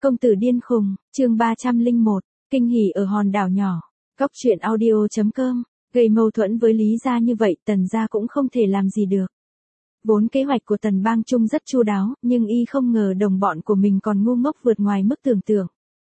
Công tử điên khùng, chương 301, kinh hỉ ở hòn đảo nhỏ. Cóc truyện audio.com, gây mâu thuẫn với Lý gia như vậy Tần gia cũng không thể làm gì được. Vốn kế hoạch của Tần Bang Trung rất chu đáo, nhưng y không ngờ đồng bọn của mình còn ngu ngốc vượt ngoài mức tưởng tượng.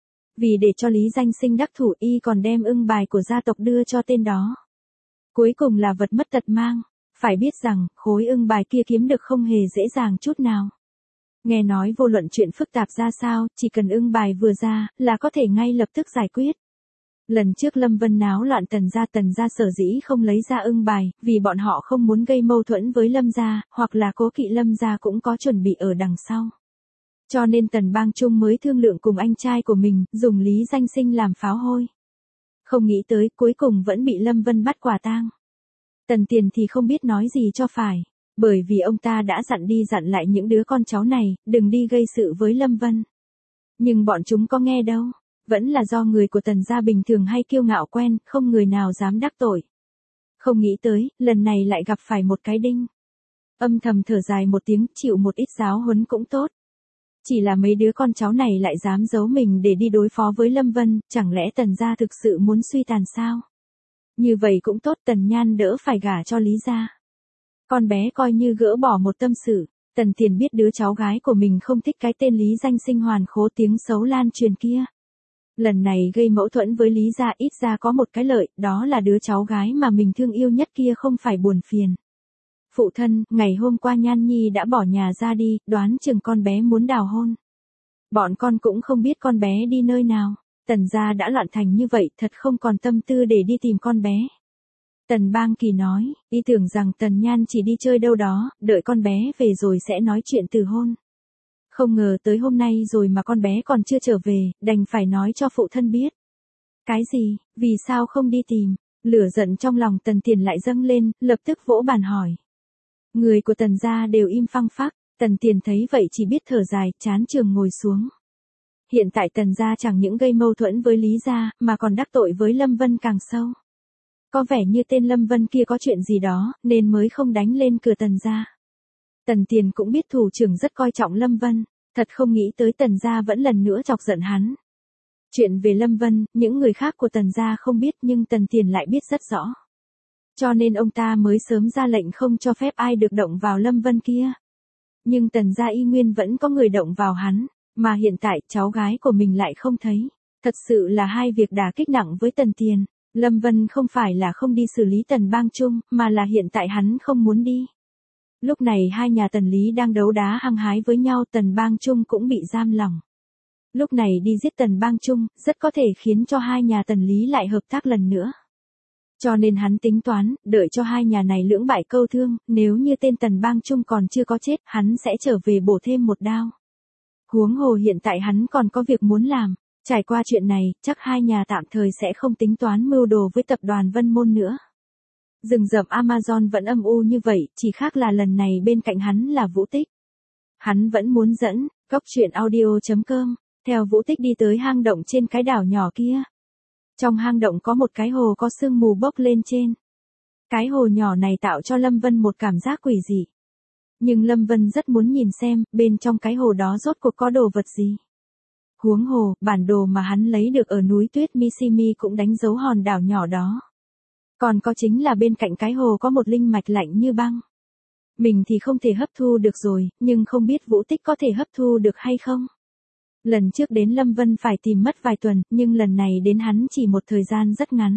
Vì để cho Lý danh sinh đắc thủ y còn đem ưng bài của gia tộc đưa cho tên đó. Cuối cùng là vật mất tật mang, phải biết rằng khối ưng bài kia kiếm được không hề dễ dàng chút nào. Nghe nói vô luận chuyện phức tạp ra sao, chỉ cần ưng bài vừa ra, là có thể ngay lập tức giải quyết. Lần trước Lâm Vân náo loạn Tần gia sở dĩ không lấy ra ưng bài, vì bọn họ không muốn gây mâu thuẫn với Lâm gia, hoặc là cố kỵ Lâm gia cũng có chuẩn bị ở đằng sau. Cho nên Tần Bang Trung mới thương lượng cùng anh trai của mình, dùng Lý danh sinh làm pháo hôi. Không nghĩ tới cuối cùng vẫn bị Lâm Vân bắt quả tang. Tần Tiền thì không biết nói gì cho phải. Bởi vì ông ta đã dặn đi dặn lại những đứa con cháu này, đừng đi gây sự với Lâm Vân. Nhưng bọn chúng có nghe đâu, vẫn là do người của Tần gia bình thường hay kiêu ngạo quen, không người nào dám đắc tội. Không nghĩ tới, lần này lại gặp phải một cái đinh. Âm thầm thở dài một tiếng, chịu một ít giáo huấn cũng tốt. Chỉ là mấy đứa con cháu này lại dám giấu mình để đi đối phó với Lâm Vân, chẳng lẽ Tần gia thực sự muốn suy tàn sao? Như vậy cũng tốt, Tần Nhan đỡ phải gả cho Lý gia. Con bé coi như gỡ bỏ một tâm sự, Tần Tiền biết đứa cháu gái của mình không thích cái tên Lý danh sinh hoàn khố tiếng xấu lan truyền kia. Lần này gây mâu thuẫn với Lý gia ít ra có một cái lợi, đó là đứa cháu gái mà mình thương yêu nhất kia không phải buồn phiền. Phụ thân, ngày hôm qua Nhan Nhi đã bỏ nhà ra đi, đoán chừng con bé muốn đào hôn. Bọn con cũng không biết con bé đi nơi nào, Tần gia đã loạn thành như vậy thật không còn tâm tư để đi tìm con bé. Tần Bang Kỳ nói, y tưởng rằng Tần Nhan chỉ đi chơi đâu đó, đợi con bé về rồi sẽ nói chuyện từ hôn. Không ngờ tới hôm nay rồi mà con bé còn chưa trở về, đành phải nói cho phụ thân biết. Cái gì, vì sao không đi tìm? Lửa giận trong lòng Tần Tiền lại dâng lên, lập tức vỗ bàn hỏi. Người của Tần gia đều im phăng phắc, Tần Tiền thấy vậy chỉ biết thở dài, chán trường ngồi xuống. Hiện tại Tần gia chẳng những gây mâu thuẫn với Lý gia, mà còn đắc tội với Lâm Vân càng sâu. Có vẻ như tên Lâm Vân kia có chuyện gì đó, nên mới không đánh lên cửa Tần gia. Tần Tiền cũng biết thủ trưởng rất coi trọng Lâm Vân, thật không nghĩ tới Tần gia vẫn lần nữa chọc giận hắn. Chuyện về Lâm Vân, những người khác của Tần gia không biết nhưng Tần Tiền lại biết rất rõ. Cho nên ông ta mới sớm ra lệnh không cho phép ai được động vào Lâm Vân kia. Nhưng Tần gia y nguyên vẫn có người động vào hắn, mà hiện tại cháu gái của mình lại không thấy. Thật sự là hai việc đả kích nặng với Tần Tiền. Lâm Vân không phải là không đi xử lý Tần Bang Trung, mà là hiện tại hắn không muốn đi. Lúc này hai nhà Tần Lý đang đấu đá hăng hái với nhau, Tần Bang Trung cũng bị giam lỏng. Lúc này đi giết Tần Bang Trung, rất có thể khiến cho hai nhà Tần Lý lại hợp tác lần nữa. Cho nên hắn tính toán, đợi cho hai nhà này lưỡng bại câu thương, nếu như tên Tần Bang Trung còn chưa có chết, hắn sẽ trở về bổ thêm một đao. Huống hồ hiện tại hắn còn có việc muốn làm. Trải qua chuyện này, chắc hai nhà tạm thời sẽ không tính toán mưu đồ với tập đoàn Vân Môn nữa. Rừng rậm Amazon vẫn âm u như vậy, chỉ khác là lần này bên cạnh hắn là Vũ Tích. Hắn vẫn muốn dẫn, cóc truyện audio.com, theo Vũ Tích đi tới hang động trên cái đảo nhỏ kia. Trong hang động có một cái hồ có sương mù bốc lên trên. Cái hồ nhỏ này tạo cho Lâm Vân một cảm giác quỷ dị. Nhưng Lâm Vân rất muốn nhìn xem, bên trong cái hồ đó rốt cuộc có đồ vật gì. Huống hồ, bản đồ mà hắn lấy được ở núi tuyết Mishimi cũng đánh dấu hòn đảo nhỏ đó. Còn có chính là bên cạnh cái hồ có một linh mạch lạnh như băng. Mình thì không thể hấp thu được rồi, nhưng không biết Vũ Tích có thể hấp thu được hay không. Lần trước đến Lâm Vân phải tìm mất vài tuần, nhưng lần này đến hắn chỉ một thời gian rất ngắn.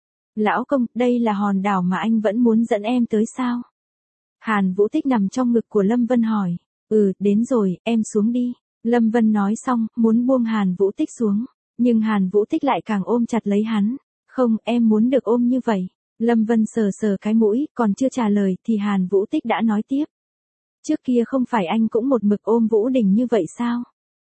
Lão công, đây là hòn đảo mà anh vẫn muốn dẫn em tới sao? Hàn Vũ Tích nằm trong ngực của Lâm Vân hỏi. Đến rồi, em xuống đi. Lâm Vân nói xong, muốn buông Hàn Vũ Tích xuống, nhưng Hàn Vũ Tích lại càng ôm chặt lấy hắn. Không, em muốn được ôm như vậy. Lâm Vân sờ sờ cái mũi, còn chưa trả lời thì Hàn Vũ Tích đã nói tiếp. Trước kia không phải anh cũng một mực ôm Vũ Đình như vậy sao?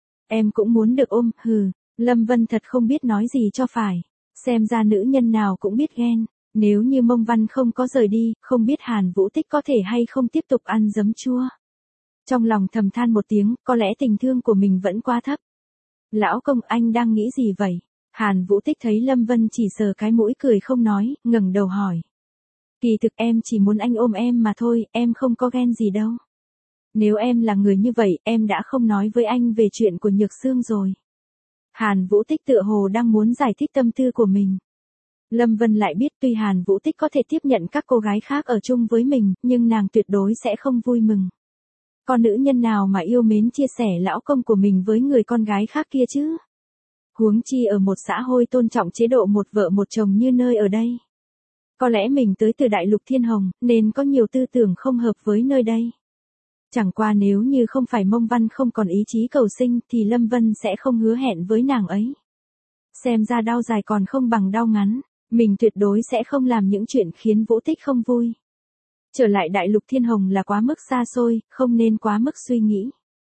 Em cũng muốn được ôm, Lâm Vân thật không biết nói gì cho phải. Xem ra nữ nhân nào cũng biết ghen. Nếu như Mông Văn không có rời đi, không biết Hàn Vũ Tích có thể hay không tiếp tục ăn giấm chua. Trong lòng thầm than một tiếng, có lẽ tình thương của mình vẫn quá thấp. Lão công, anh đang nghĩ gì vậy? Hàn Vũ Tích thấy Lâm Vân chỉ sờ cái mũi cười không nói, ngẩng đầu hỏi. Kỳ thực em chỉ muốn anh ôm em mà thôi, em không có ghen gì đâu. Nếu em là người như vậy, em đã không nói với anh về chuyện của Nhược Sương rồi. Hàn Vũ Tích tựa hồ đang muốn giải thích tâm tư của mình. Lâm Vân lại biết tuy Hàn Vũ Tích có thể tiếp nhận các cô gái khác ở chung với mình, nhưng nàng tuyệt đối sẽ không vui mừng. Con nữ nhân nào mà yêu mến chia sẻ lão công của mình với người con gái khác kia chứ? Huống chi ở một xã hội tôn trọng chế độ một vợ một chồng như nơi ở đây. Có lẽ mình tới từ đại lục Thiên Hồng, nên có nhiều tư tưởng không hợp với nơi đây. Chẳng qua nếu như không phải Mông Văn không còn ý chí cầu sinh thì Lâm Vân sẽ không hứa hẹn với nàng ấy. Xem ra đau dài còn không bằng đau ngắn, mình tuyệt đối sẽ không làm những chuyện khiến Vũ Tích không vui. Trở lại đại lục Thiên Hồng là quá mức xa xôi, không nên quá mức suy nghĩ.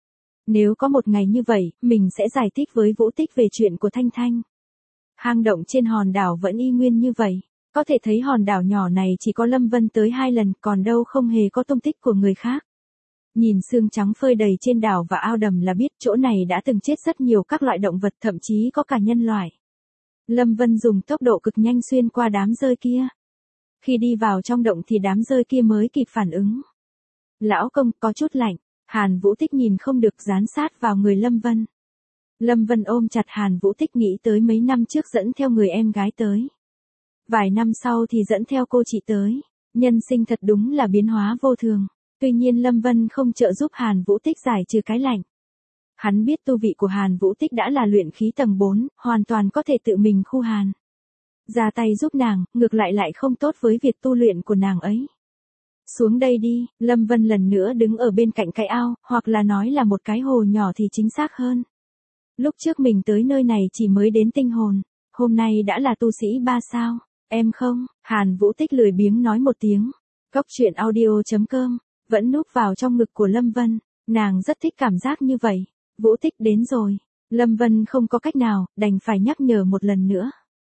Nếu có một ngày như vậy, mình sẽ giải thích với Vũ Tích về chuyện của Thanh Thanh. Hang động trên hòn đảo vẫn y nguyên như vậy. Có thể thấy hòn đảo nhỏ này chỉ có Lâm Vân tới 2 lần, còn đâu không hề có tung tích của người khác. Nhìn xương trắng phơi đầy trên đảo và ao đầm là biết chỗ này đã từng chết rất nhiều các loại động vật, thậm chí có cả nhân loại. Lâm Vân dùng tốc độ cực nhanh xuyên qua đám dơi kia. Khi đi vào trong động thì đám dơi kia mới kịp phản ứng. Lão công, có chút lạnh. Hàn Vũ Tích nhìn không được dán sát vào người Lâm Vân. Lâm Vân ôm chặt Hàn Vũ Tích, nghĩ tới mấy năm trước dẫn theo người em gái tới. Vài năm sau thì dẫn theo cô chị tới. Nhân sinh thật đúng là biến hóa vô thường. Tuy nhiên Lâm Vân không trợ giúp Hàn Vũ Tích giải trừ cái lạnh. Hắn biết tu vị của Hàn Vũ Tích đã là luyện khí tầng 4, hoàn toàn có thể tự mình khu hàn. Ra tay giúp nàng, ngược lại không tốt với việc tu luyện của nàng ấy. Xuống đây đi, Lâm Vân lần nữa đứng ở bên cạnh cái ao, hoặc là nói là một cái hồ nhỏ thì chính xác hơn. Lúc trước mình tới nơi này chỉ mới đến tinh hồn, hôm nay đã là tu sĩ 3 sao. Em không, Hàn Vũ Tích lười biếng nói một tiếng. Cốc truyện audio.com, vẫn núp vào trong ngực của Lâm Vân, nàng rất thích cảm giác như vậy. Vũ Tích đến rồi, Lâm Vân không có cách nào, đành phải nhắc nhở một lần nữa.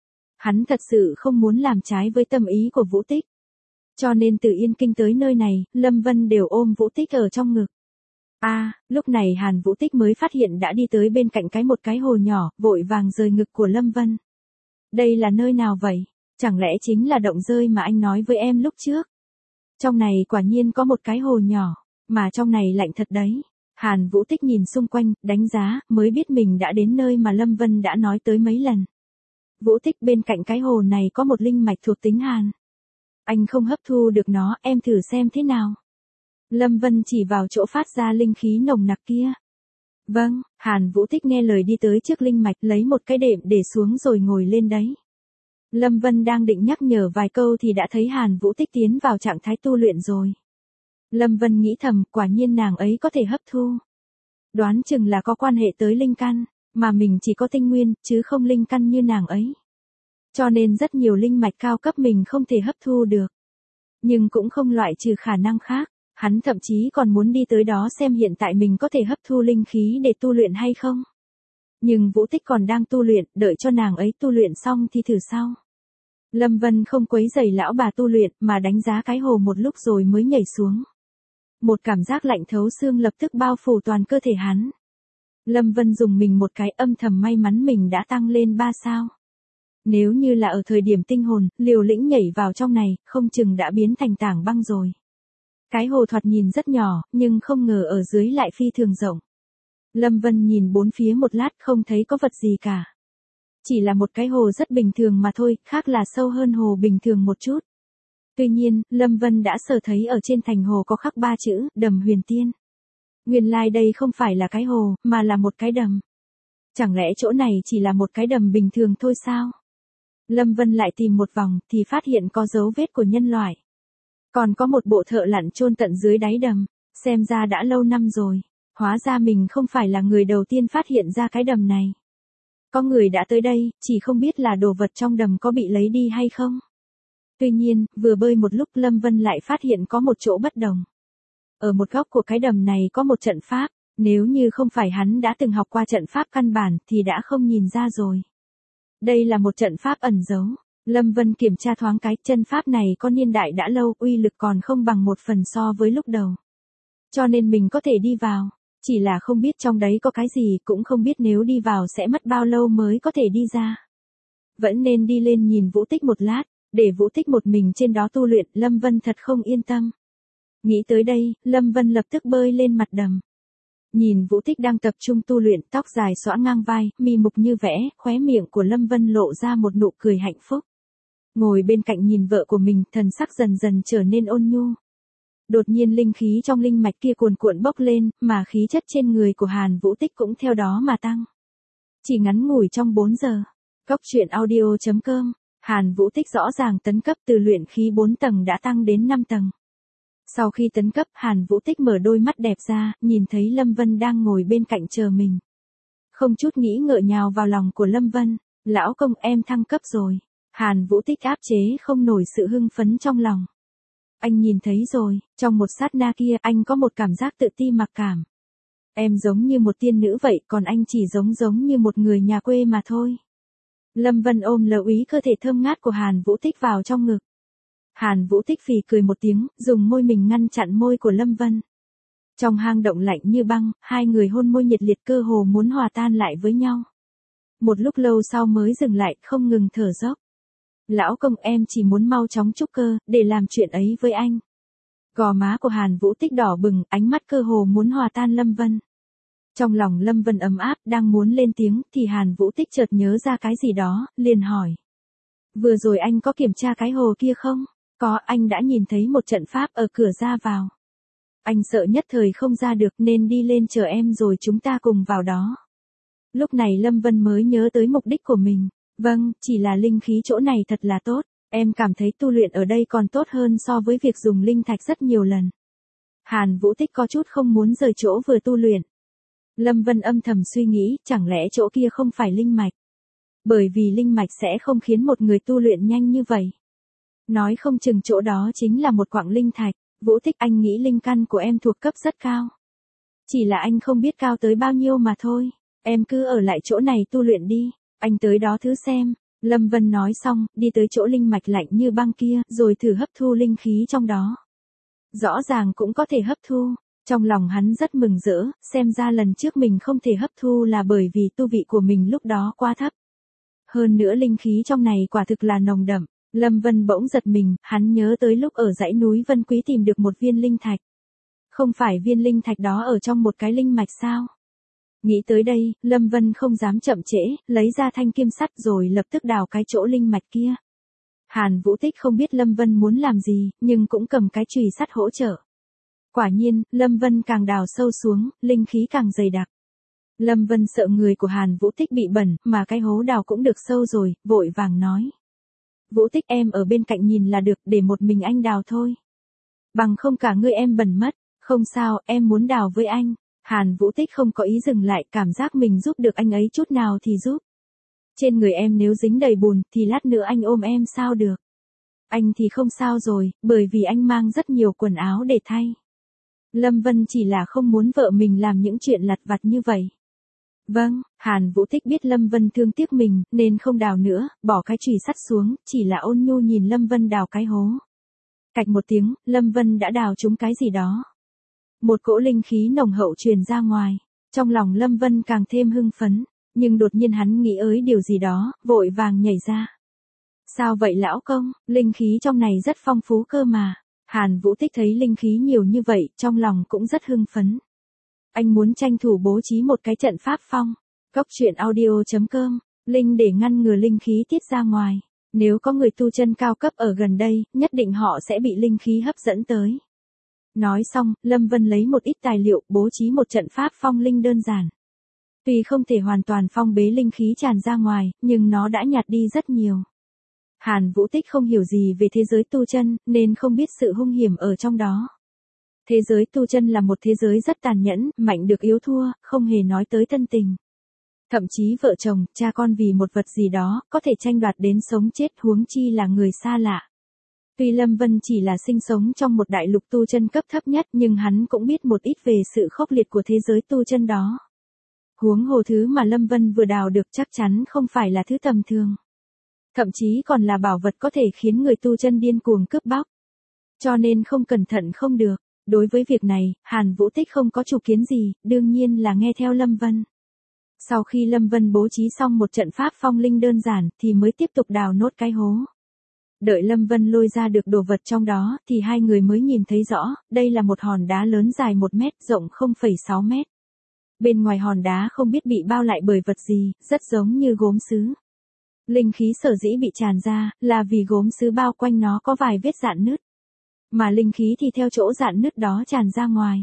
Hắn thật sự không muốn làm trái với tâm ý của Vũ Tích. Cho nên từ Yên Kinh tới nơi này, Lâm Vân đều ôm Vũ Tích ở trong ngực. Lúc này Hàn Vũ Tích mới phát hiện đã đi tới bên cạnh một cái hồ nhỏ, vội vàng rời ngực của Lâm Vân. Đây là nơi nào vậy? Chẳng lẽ chính là động dơi mà anh nói với em lúc trước? Trong này quả nhiên có một cái hồ nhỏ, mà trong này lạnh thật đấy. Hàn Vũ Tích nhìn xung quanh, đánh giá, mới biết mình đã đến nơi mà Lâm Vân đã nói tới mấy lần. Vũ Tích, bên cạnh cái hồ này có một linh mạch thuộc tính hàn. Anh không hấp thu được nó, em thử xem thế nào. Lâm Vân chỉ vào chỗ phát ra linh khí nồng nặc kia. Vâng, Hàn Vũ Tích nghe lời đi tới trước linh mạch, lấy một cái đệm để xuống rồi ngồi lên đấy. Lâm Vân đang định nhắc nhở vài câu thì đã thấy Hàn Vũ Tích tiến vào trạng thái tu luyện rồi. Lâm Vân nghĩ thầm, quả nhiên nàng ấy có thể hấp thu. Đoán chừng là có quan hệ tới linh căn, mà mình chỉ có tinh nguyên, chứ không linh căn như nàng ấy. Cho nên rất nhiều linh mạch cao cấp mình không thể hấp thu được. Nhưng cũng không loại trừ khả năng khác, hắn thậm chí còn muốn đi tới đó xem hiện tại mình có thể hấp thu linh khí để tu luyện hay không. Nhưng Vũ Tích còn đang tu luyện, đợi cho nàng ấy tu luyện xong thì thử sau. Lâm Vân không quấy rầy lão bà tu luyện mà đánh giá cái hồ một lúc rồi mới nhảy xuống. Một cảm giác lạnh thấu xương lập tức bao phủ toàn cơ thể hắn. Lâm Vân dùng mình một cái, âm thầm may mắn mình đã tăng lên 3 sao. Nếu như là ở thời điểm tinh hồn, liều lĩnh nhảy vào trong này, không chừng đã biến thành tảng băng rồi. Cái hồ thoạt nhìn rất nhỏ, nhưng không ngờ ở dưới lại phi thường rộng. Lâm Vân nhìn bốn phía một lát không thấy có vật gì cả. Chỉ là một cái hồ rất bình thường mà thôi, khác là sâu hơn hồ bình thường một chút. Tuy nhiên, Lâm Vân đã sờ thấy ở trên thành hồ có khắc 3 chữ, Đầm Huyền Tiên. Nguyên lai đây không phải là cái hồ, mà là một cái đầm. Chẳng lẽ chỗ này chỉ là một cái đầm bình thường thôi sao? Lâm Vân lại tìm một vòng, thì phát hiện có dấu vết của nhân loại. Còn có một bộ thợ lặn chôn tận dưới đáy đầm, xem ra đã lâu năm rồi. Hóa ra mình không phải là người đầu tiên phát hiện ra cái đầm này. Có người đã tới đây, chỉ không biết là đồ vật trong đầm có bị lấy đi hay không. Tuy nhiên, vừa bơi một lúc Lâm Vân lại phát hiện có một chỗ bất đồng. Ở một góc của cái đầm này có một trận pháp, nếu như không phải hắn đã từng học qua trận pháp căn bản thì đã không nhìn ra rồi. Đây là một trận pháp ẩn giấu. Lâm Vân kiểm tra thoáng cái, chân pháp này có niên đại đã lâu, uy lực còn không bằng 1/10 so với lúc đầu. Cho nên mình có thể đi vào, chỉ là không biết trong đấy có cái gì, cũng không biết nếu đi vào sẽ mất bao lâu mới có thể đi ra. Vẫn nên đi lên nhìn Vũ Tích một lát, để Vũ Tích một mình trên đó tu luyện, Lâm Vân thật không yên tâm. Nghĩ tới đây, Lâm Vân lập tức bơi lên mặt đầm. Nhìn Vũ Tích đang tập trung tu luyện, tóc dài xõa ngang vai, mi mục như vẽ, khóe miệng của Lâm Vân lộ ra một nụ cười hạnh phúc. Ngồi bên cạnh nhìn vợ của mình, thần sắc dần dần trở nên ôn nhu. Đột nhiên linh khí trong linh mạch kia cuồn cuộn bốc lên, mà khí chất trên người của Hàn Vũ Tích cũng theo đó mà tăng. Chỉ ngắn ngủi trong 4 giờ. Cốc truyện audio.com, Hàn Vũ Tích rõ ràng tấn cấp từ luyện khí 4 tầng đã tăng đến 5 tầng. Sau khi tấn cấp, Hàn Vũ Tích mở đôi mắt đẹp ra, nhìn thấy Lâm Vân đang ngồi bên cạnh chờ mình. Không chút nghĩ ngợi nhào vào lòng của Lâm Vân, lão công em thăng cấp rồi. Hàn Vũ Tích áp chế không nổi sự hưng phấn trong lòng. Anh nhìn thấy rồi, trong một sát na kia anh có một cảm giác tự ti mặc cảm. Em giống như một tiên nữ vậy, còn anh chỉ giống như một người nhà quê mà thôi. Lâm Vân ôm lờ úy cơ thể thơm ngát của Hàn Vũ Tích vào trong ngực. Hàn Vũ Tích phì cười một tiếng, dùng môi mình ngăn chặn môi của Lâm Vân. Trong hang động lạnh như băng, hai người hôn môi nhiệt liệt cơ hồ muốn hòa tan lại với nhau. Một lúc lâu sau mới dừng lại, không ngừng thở dốc. Lão công em chỉ muốn mau chóng trúc cơ, để làm chuyện ấy với anh. Gò má của Hàn Vũ Tích đỏ bừng, ánh mắt cơ hồ muốn hòa tan Lâm Vân. Trong lòng Lâm Vân ấm áp, đang muốn lên tiếng, thì Hàn Vũ Tích chợt nhớ ra cái gì đó, liền hỏi. Vừa rồi anh có kiểm tra cái hồ kia không? Có, anh đã nhìn thấy một trận pháp ở cửa ra vào. Anh sợ nhất thời không ra được nên đi lên chờ em rồi chúng ta cùng vào đó. Lúc này Lâm Vân mới nhớ tới mục đích của mình. Vâng, chỉ là linh khí chỗ này thật là tốt. Em cảm thấy tu luyện ở đây còn tốt hơn so với việc dùng linh thạch rất nhiều lần. Hàn Vũ Tích có chút không muốn rời chỗ vừa tu luyện. Lâm Vân âm thầm suy nghĩ, chẳng lẽ chỗ kia không phải linh mạch? Bởi vì linh mạch sẽ không khiến một người tu luyện nhanh như vậy. Nói không chừng chỗ đó chính là một quặng linh thạch. Vũ Tích, anh nghĩ linh căn của em thuộc cấp rất cao. Chỉ là anh không biết cao tới bao nhiêu mà thôi. Em cứ ở lại chỗ này tu luyện đi. Anh tới đó thử xem. Lâm Vân nói xong, đi tới chỗ linh mạch lạnh như băng kia, rồi thử hấp thu linh khí trong đó. Rõ ràng cũng có thể hấp thu. Trong lòng hắn rất mừng rỡ, xem ra lần trước mình không thể hấp thu là bởi vì tu vị của mình lúc đó quá thấp. Hơn nữa linh khí trong này quả thực là nồng đậm. Lâm Vân bỗng giật mình, hắn nhớ tới lúc ở dãy núi Vân Quý tìm được một viên linh thạch. Không phải viên linh thạch đó ở trong một cái linh mạch sao? Nghĩ tới đây, Lâm Vân không dám chậm trễ, lấy ra thanh kim sắt rồi lập tức đào cái chỗ linh mạch kia. Hàn Vũ Tích không biết Lâm Vân muốn làm gì, nhưng cũng cầm cái chùy sắt hỗ trợ. Quả nhiên, Lâm Vân càng đào sâu xuống, linh khí càng dày đặc. Lâm Vân sợ người của Hàn Vũ Tích bị bẩn, mà cái hố đào cũng được sâu rồi, vội vàng nói. Vũ Tích, em ở bên cạnh nhìn là được, để một mình anh đào thôi. Bằng không cả ngươi em bẩn mất. Không sao, em muốn đào với anh. Hàn Vũ Tích không có ý dừng lại, cảm giác mình giúp được anh ấy chút nào thì giúp. Trên người em nếu dính đầy bùn, thì lát nữa anh ôm em sao được. Anh thì không sao rồi, bởi vì anh mang rất nhiều quần áo để thay. Lâm Vân chỉ là không muốn vợ mình làm những chuyện lặt vặt như vậy. Vâng, Hàn Vũ Tích biết Lâm Vân thương tiếc mình, nên không đào nữa, bỏ cái chùy sắt xuống, chỉ là ôn nhu nhìn Lâm Vân đào cái hố. Cạch một tiếng, Lâm Vân đã đào trúng cái gì đó. Một cỗ linh khí nồng hậu truyền ra ngoài, trong lòng Lâm Vân càng thêm hưng phấn, nhưng đột nhiên hắn nghĩ ới điều gì đó, vội vàng nhảy ra. Sao vậy lão công, linh khí trong này rất phong phú cơ mà. Hàn Vũ Tích thấy linh khí nhiều như vậy, trong lòng cũng rất hưng phấn. Anh muốn tranh thủ bố trí một cái trận pháp phong. Cốc truyện audio.com, link để ngăn ngừa linh khí tiết ra ngoài. Nếu có người tu chân cao cấp ở gần đây, nhất định họ sẽ bị linh khí hấp dẫn tới. Nói xong, Lâm Vân lấy một ít tài liệu, bố trí một trận pháp phong linh đơn giản. Tuy không thể hoàn toàn phong bế linh khí tràn ra ngoài, nhưng nó đã nhạt đi rất nhiều. Hàn Vũ Tích không hiểu gì về thế giới tu chân, nên không biết sự hung hiểm ở trong đó. Thế giới tu chân là một thế giới rất tàn nhẫn, mạnh được yếu thua, không hề nói tới thân tình. Thậm chí vợ chồng, cha con vì một vật gì đó, có thể tranh đoạt đến sống chết, huống chi là người xa lạ. Tuy Lâm Vân chỉ là sinh sống trong một đại lục tu chân cấp thấp nhất, nhưng hắn cũng biết một ít về sự khốc liệt của thế giới tu chân đó. Huống hồ thứ mà Lâm Vân vừa đào được chắc chắn không phải là thứ tầm thường. Thậm chí còn là bảo vật có thể khiến người tu chân điên cuồng cướp bóc. Cho nên không cẩn thận không được. Đối với việc này, Hàn Vũ Tích không có chủ kiến gì, đương nhiên là nghe theo Lâm Vân. Sau khi Lâm Vân bố trí xong một trận pháp phong linh đơn giản, thì mới tiếp tục đào nốt cái hố. Đợi Lâm Vân lôi ra được đồ vật trong đó, thì hai người mới nhìn thấy rõ, đây là một hòn đá lớn dài 1 mét, rộng 0,6 mét. Bên ngoài hòn đá không biết bị bao lại bởi vật gì, rất giống như gốm sứ. Linh khí sở dĩ bị tràn ra, là vì gốm sứ bao quanh nó có vài vết rạn nứt. Mà linh khí thì theo chỗ rạn nứt đó tràn ra ngoài.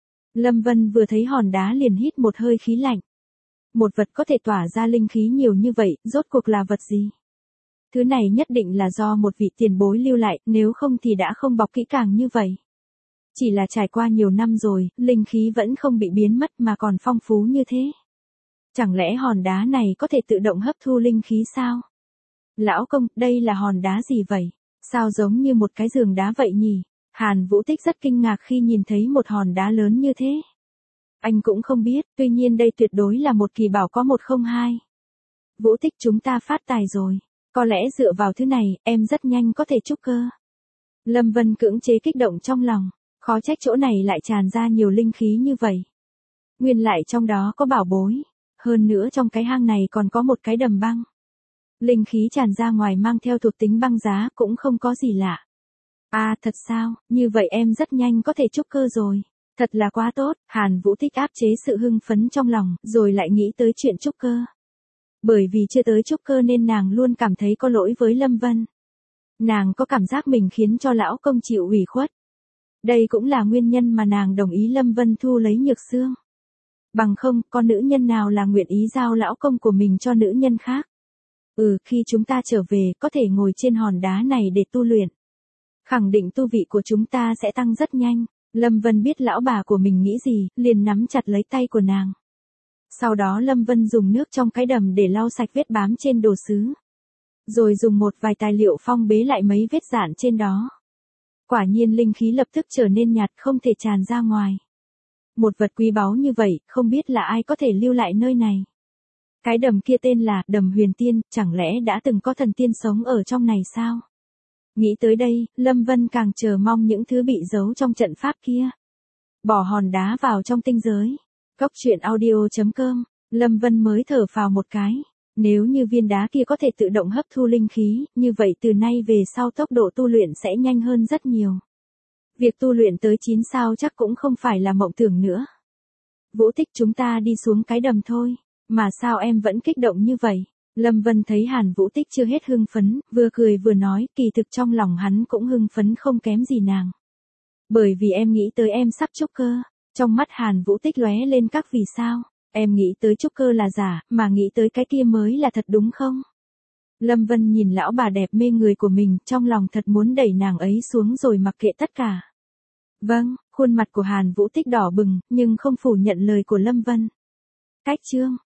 Lâm Vân vừa thấy hòn đá liền hít một hơi khí lạnh. Một vật có thể tỏa ra linh khí nhiều như vậy, rốt cuộc là vật gì? Thứ này nhất định là do một vị tiền bối lưu lại, nếu không thì đã không bọc kỹ càng như vậy. Chỉ là trải qua nhiều năm rồi, linh khí vẫn không bị biến mất mà còn phong phú như thế. Chẳng lẽ hòn đá này có thể tự động hấp thu linh khí sao? Lão công, đây là hòn đá gì vậy? Sao giống như một cái giường đá vậy nhỉ? Hàn Vũ Tích rất kinh ngạc khi nhìn thấy một hòn đá lớn như thế. Anh cũng không biết, tuy nhiên đây tuyệt đối là một kỳ bảo có 102. Vũ Tích, chúng ta phát tài rồi. Có lẽ dựa vào thứ này, em rất nhanh có thể trúc cơ. Lâm Vân cưỡng chế kích động trong lòng. Khó trách chỗ này lại tràn ra nhiều linh khí như vậy. Nguyên lại trong đó có bảo bối. Hơn nữa trong cái hang này còn có một cái đầm băng. Linh khí tràn ra ngoài mang theo thuộc tính băng giá cũng không có gì lạ. À thật sao, như vậy em rất nhanh có thể trúc cơ rồi. Thật là quá tốt, Hàn Vũ Tích áp chế sự hưng phấn trong lòng, rồi lại nghĩ tới chuyện trúc cơ. Bởi vì chưa tới trúc cơ nên nàng luôn cảm thấy có lỗi với Lâm Vân. Nàng có cảm giác mình khiến cho lão công chịu ủy khuất. Đây cũng là nguyên nhân mà nàng đồng ý Lâm Vân thu lấy Nhược Xương. Bằng không, con nữ nhân nào là nguyện ý giao lão công của mình cho nữ nhân khác. Khi chúng ta trở về, có thể ngồi trên hòn đá này để tu luyện. Khẳng định tu vị của chúng ta sẽ tăng rất nhanh. Lâm Vân biết lão bà của mình nghĩ gì, liền nắm chặt lấy tay của nàng. Sau đó Lâm Vân dùng nước trong cái đầm để lau sạch vết bám trên đồ sứ. Rồi dùng một vài tài liệu phong bế lại mấy vết rạn trên đó. Quả nhiên linh khí lập tức trở nên nhạt, không thể tràn ra ngoài. Một vật quý báu như vậy, không biết là ai có thể lưu lại nơi này. Cái đầm kia tên là đầm Huyền Tiên, chẳng lẽ đã từng có thần tiên sống ở trong này sao? Nghĩ tới đây, Lâm Vân càng chờ mong những thứ bị giấu trong trận pháp kia. Bỏ hòn đá vào trong tinh giới. Góc truyện audio.com, Lâm Vân mới thở phào một cái. Nếu như viên đá kia có thể tự động hấp thu linh khí, như vậy từ nay về sau tốc độ tu luyện sẽ nhanh hơn rất nhiều. Việc tu luyện tới 9 sao chắc cũng không phải là mộng tưởng nữa. Vũ Tích, chúng ta đi xuống cái đầm thôi. Mà sao em vẫn kích động như vậy? Lâm Vân thấy Hàn Vũ Tích chưa hết hưng phấn, vừa cười vừa nói, kỳ thực trong lòng hắn cũng hưng phấn không kém gì nàng. Bởi vì em nghĩ tới em sắp trúc cơ. Trong mắt Hàn Vũ Tích lóe lên các vì sao. Em nghĩ tới trúc cơ là giả, mà nghĩ tới cái kia mới là thật đúng không? Lâm Vân nhìn lão bà đẹp mê người của mình, trong lòng thật muốn đẩy nàng ấy xuống rồi mặc kệ tất cả. Vâng, khuôn mặt của Hàn Vũ Tích đỏ bừng, nhưng không phủ nhận lời của Lâm Vân. Cách chương